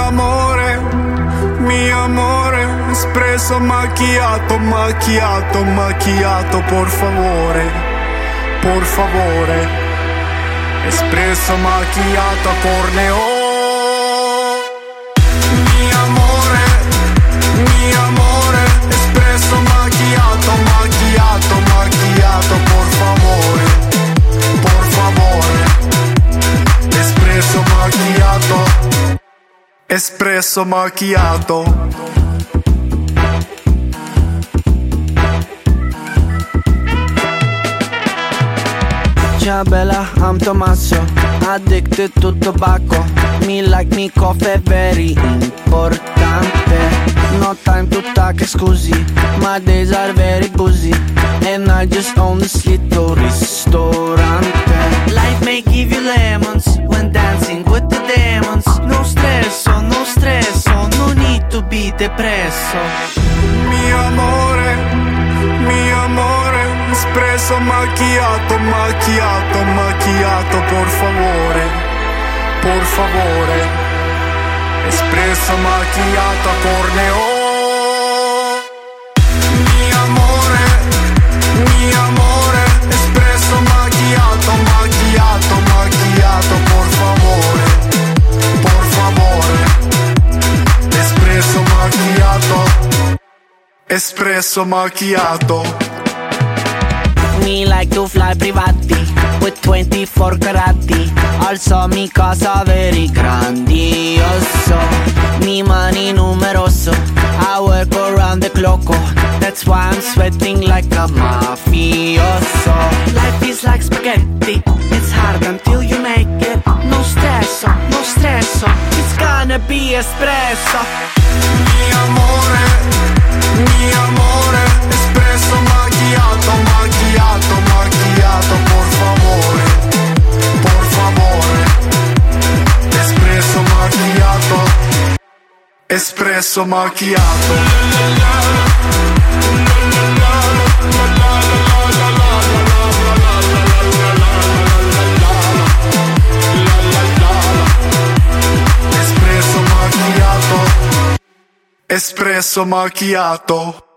mi amore, espresso macchiato, macchiato, macchiato, por favore, espresso macchiato, corneo. Mi amore, espresso macchiato, macchiato, macchiato, por favore, espresso macchiato, espresso macchiato. Ciao bella, I'm Tommaso, addicted to tobacco. Me like me coffee, very importante. No time to talk, scusi, my days are very busy, and I just own this little ristorante. Life may give you lemons when dancing with the demons. No stresso, no need to be depresso. Mi amore, espresso macchiato, macchiato, macchiato, por favore, espresso macchiato, corneo. Mi amore, espresso macchiato, macchiato, macchiato, por favore, espresso macchiato, espresso macchiato. Me like to fly privati with 24 carati. Also mi casa very grandioso. Mi money numeroso, I work around the clock. That's why I'm sweating like a mafioso. Life is like spaghetti, it's hard until you make it. No stresso, it's gonna be espresso. Mi amore, espresso macchiato, macchiato, macchiato, por favore, espresso macchiato, espresso macchiato. Espresso macchiato.